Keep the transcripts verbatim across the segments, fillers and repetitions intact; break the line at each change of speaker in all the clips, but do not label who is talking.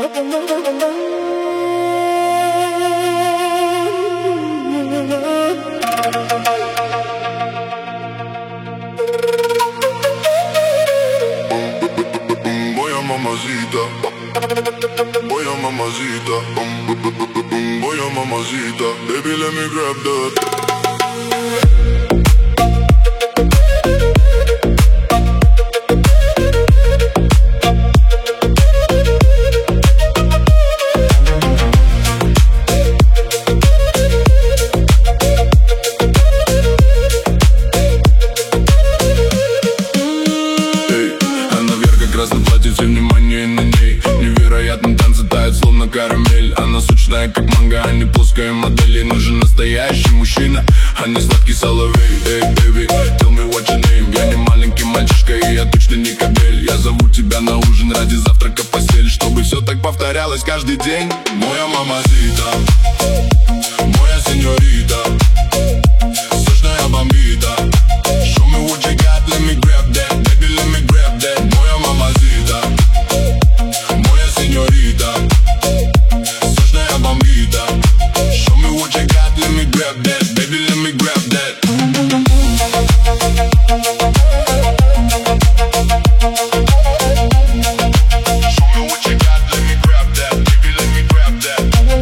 Mamacita, boy, a mamacita, boy, a mamacita, baby, let me grab that.
Внимание на ней, невероятно танцы тают, словно карамель. Она сочная, как манго, а не плоская модель. Ей нужен настоящий мужчина, а не сладкий соловей. Эй, baby, tell me what your name. Я не маленький мальчишка, и я точно не кобель. Я зову тебя на ужин ради завтрака в постель, чтобы все так повторялось каждый день. Моя мамасита, моя сеньорита, сочная бомбита. Show me what you got, let me grab that. Baby, let me grab that. Моя мамасита, моя сеньорита, сочная бомбита. Show me what you got, let me grab that. Baby, let me grab that. Show me what you got, let me grab that. Baby, let me grab that.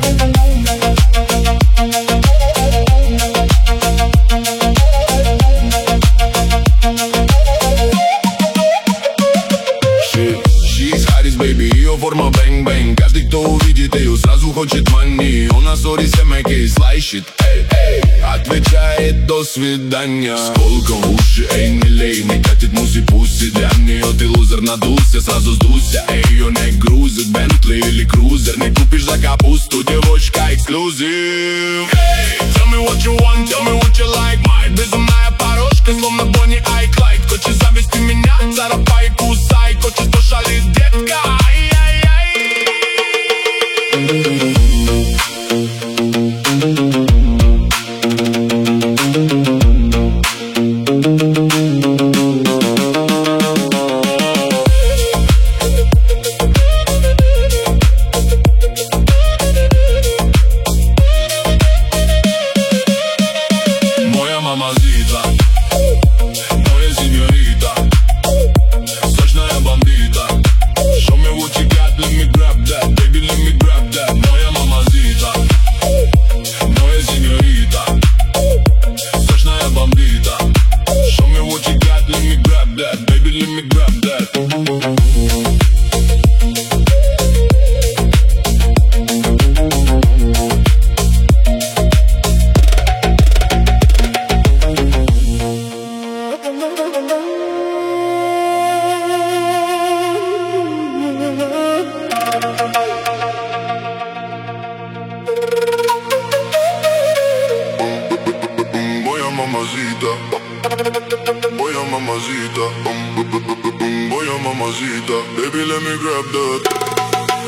Baby, ее форма бэнг-бэнг. Каждый, кто увидит ее, сразу хочет мани. У нас Ори семейки слайщит, эй, эй. Отвечает до свидания. Сколько уши, эй, не лей. Не катит муси-пуси. Для нее ты лузер, надулся, сразу сдулся. Эй, ее не грузит Бентли или крузер. Не купишь за капусту, девочка эксклюзив. Эй, tell me what you want, tell me what you like. Моя безумная порошка, словно Бонни и Клайд. Хочешь завести меня, царапай, кусай. Хочешь пошалить, детка. Моя мамасита, моя сеньорита, сочная бомбита. Show me what you got, let me grab that. Baby, let me grab that. Моя мамасита, моя сеньорита, сочная бомбита. Show me what you got, let me grab that. Baby, let me grab that.
Mamacita, boy, a mamacita, boy, a mamacita, baby, let me grab that.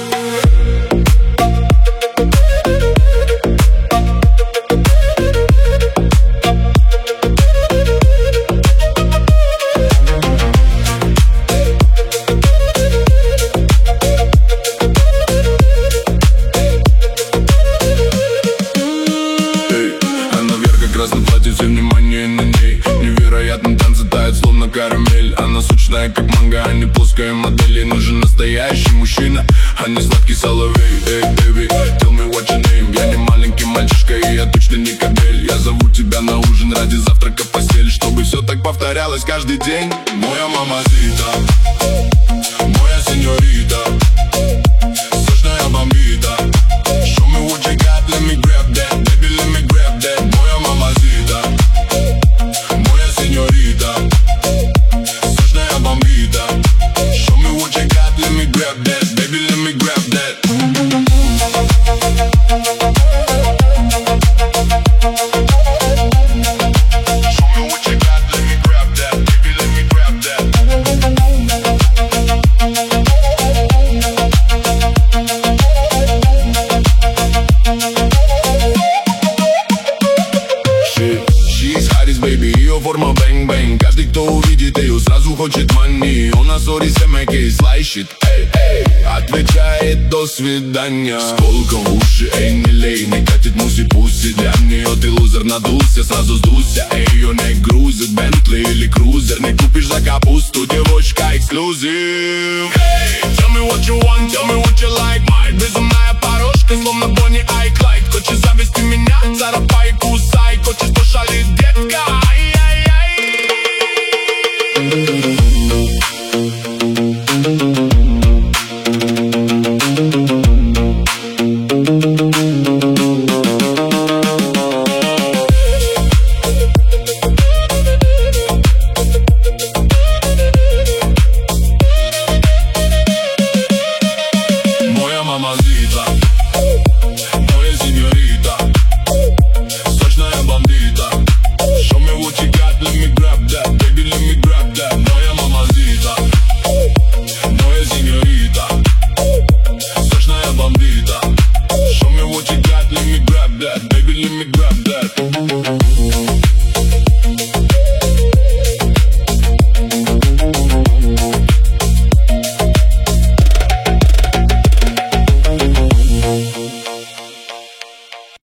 Внимание на ней, невероятно танцы тают, словно карамель. Она сочная, как манго, а не плоская модель. Ей нужен настоящий мужчина, а не сладкий соловей. Эй, baby, tell me what your name. Я не маленький мальчишка, и я точно не кобель. Я зову тебя на ужин ради завтрака в постель, чтобы все так повторялось каждый день. Моя мамасита, моя сеньорита, сочная бомбита. Show me what you got, let me grab that. Baby, let me grab that. Моя мамасита, моя сеньорита, сочная бомбита. Show me what you got, let me grab that. Baby, let me grab that. Show me what you got, let me grab that. Baby, let me grab that. Baby, ее форма бэнг-бэнг. Каждый, кто увидит ее, сразу хочет мани. У нас Ори семейки слайщит, эй, эй. отвечает до свидания. Сколько уши, эй, не лей, не катит муси-пуси. Для нее ты лузер, надулся, сразу сдулся. Эй, ее не грузит, Бентли или крузер. Не купишь за капусту, девочка эксклюзив. Hey, tell me what you want, tell me what you like. Моя безумная порошка, словно Бонни и Клайд. Хочешь завести меня, царапай и кусай. Хочешь пошалить, детка, ай-яй-яй. Mamacita, моя сеньорита, сочная бандита. Show me what you got, let me grab that, baby, let me grab that. Моя mamacita, моя сеньорита, сочная бандита. Show me what you got, let me grab that, baby, let me grab that.